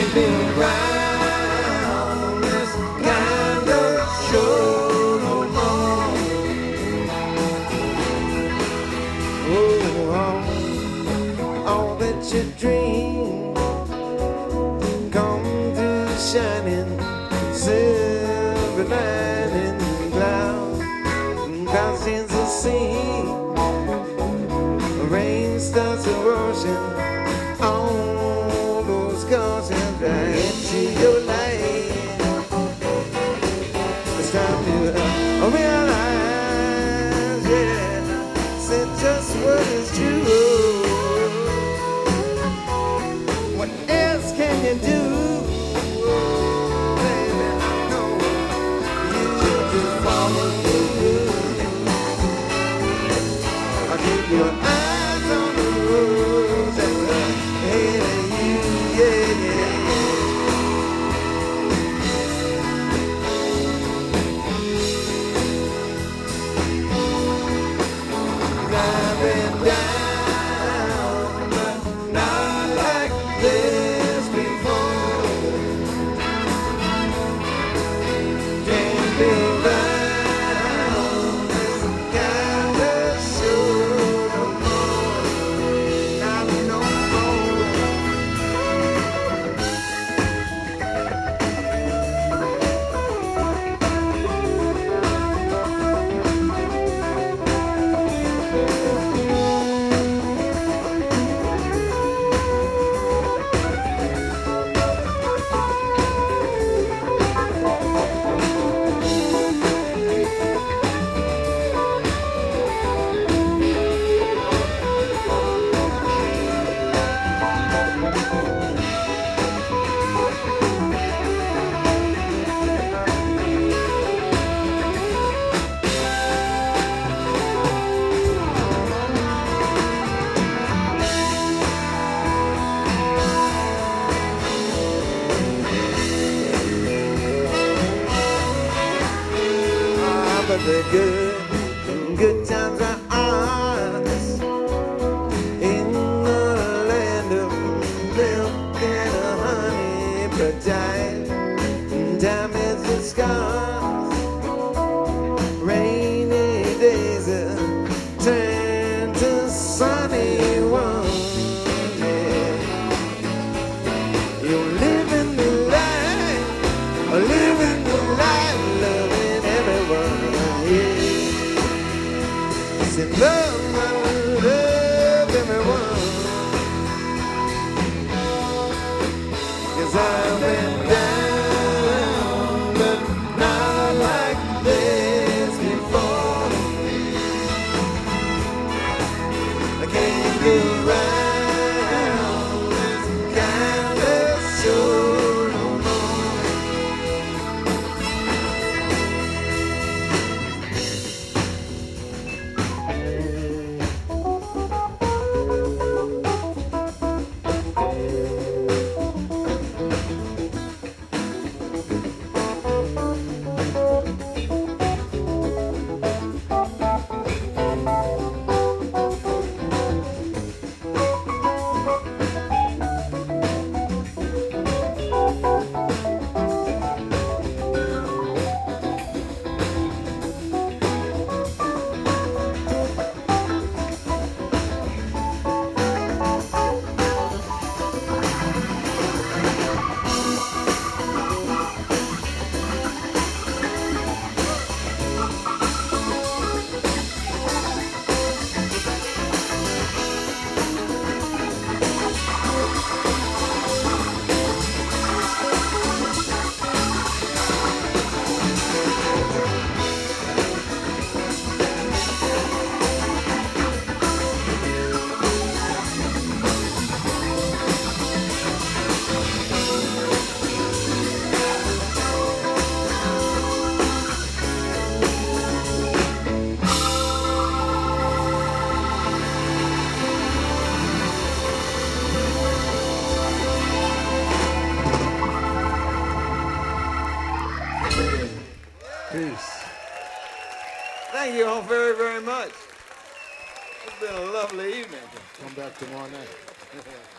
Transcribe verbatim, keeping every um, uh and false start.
can't be around this kind of show no more. Oh, all, all that you dream come to shining silver lining clouds, crossing the sea, rain starts erosion, all those cautions right into your life. It's time to uh, realize, yeah, said just what is true. What else can you do? Baby, I know you just follow through. I'll keep your eyes on the road that's ahead of you, yeah, yeah, yeah. Driving down, but not like this before. Can't be round this kind of show no more. Not no more. Ah, but the good, good times are ours in the land of milk and honey. But time, time is the scars. Rainy days uh, turn to sunny ones. Yeah. You're living the life, living the life, loving everyone. Yeah. Say love, love, love everyone. 'Cause I've been down, but not like this before. I can't be around this kind of show no more. Peace. Thank you all very, very much. It's been a lovely evening. Come back tomorrow night.